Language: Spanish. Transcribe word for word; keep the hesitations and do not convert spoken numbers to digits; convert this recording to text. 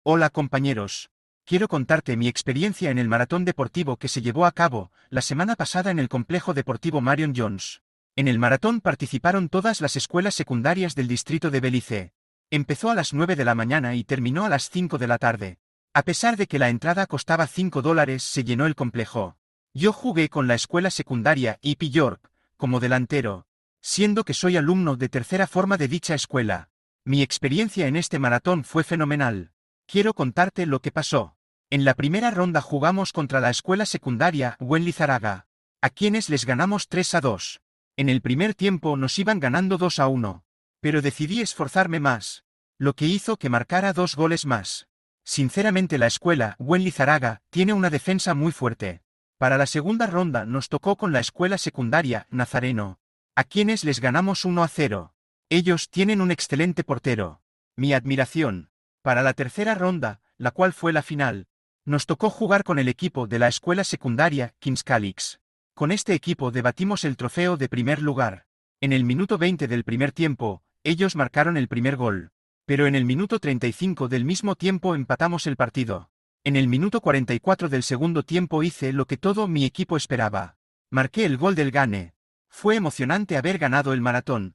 Hola compañeros. Quiero contarte mi experiencia en el maratón deportivo que se llevó a cabo la semana pasada en el complejo deportivo Marion Jones. En el maratón participaron todas las escuelas secundarias del distrito de Belice. Empezó a las nueve de la mañana y terminó a las cinco de la tarde. A pesar de que la entrada costaba cinco dólares, se llenó el complejo. Yo jugué con la escuela secundaria E P York, como delantero, siendo que soy alumno de tercera forma de dicha escuela. Mi experiencia en este maratón fue fenomenal. Quiero contarte lo que pasó. En la primera ronda jugamos contra la escuela secundaria Wenli Zaraga, a quienes les ganamos tres a dos. En el primer tiempo nos iban ganando dos a uno. Pero decidí esforzarme más, lo que hizo que marcara dos goles más. Sinceramente la escuela Wenli Zaraga tiene una defensa muy fuerte. Para la segunda ronda nos tocó con la escuela secundaria Nazareno, a quienes les ganamos uno a cero. Ellos tienen un excelente portero. Mi admiración. Para la tercera ronda, la cual fue la final, nos tocó jugar con el equipo de la escuela secundaria Kings Calix. Con este equipo debatimos el trofeo de primer lugar. En el minuto veinte del primer tiempo, ellos marcaron el primer gol. Pero en el minuto treinta y cinco del mismo tiempo empatamos el partido. En el minuto cuarenta y cuatro del segundo tiempo hice lo que todo mi equipo esperaba. Marqué el gol del gane. Fue emocionante haber ganado el maratón.